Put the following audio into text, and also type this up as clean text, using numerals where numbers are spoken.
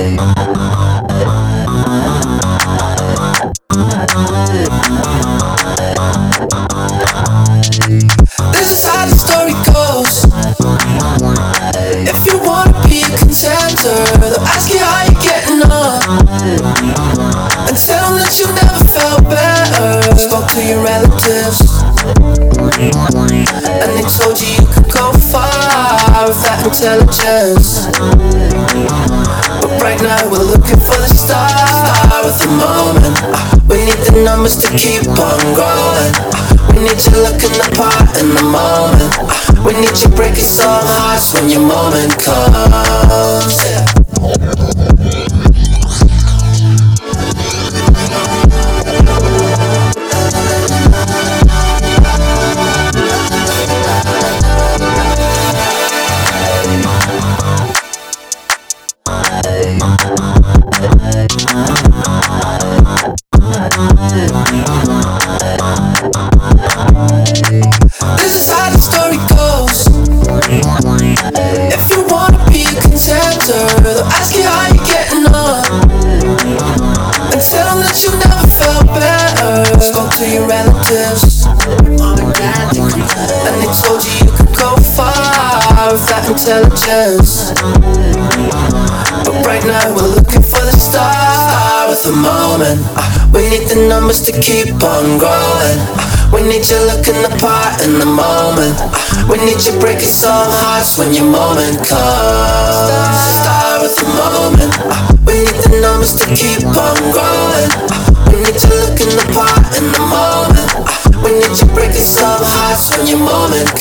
This is how the story goes. If you wanna be a contender, they'll ask you how you're getting on, and tell them that you never felt better. Spoke to your relatives, and they told you you could go far with that intelligence. But right now we're looking for the star of the moment. We need the numbers to keep on growing. We need you looking the part in the moment. We need you breaking some hearts when your moment comes. This is how the story goes. If you wanna be a contender, they'll ask you how you're getting on, and tell them that you never felt better. Spoke to your relatives, and they told you you could go far with that intelligence. But right now we're looking for the star of the moment. We need the numbers to keep on growing. We need you looking the part in the moment. We need you breaking some hearts when your moment comes. Star of the moment. We need the numbers to keep on growing. We need you looking the part in the moment. We need you breaking some hearts when your moment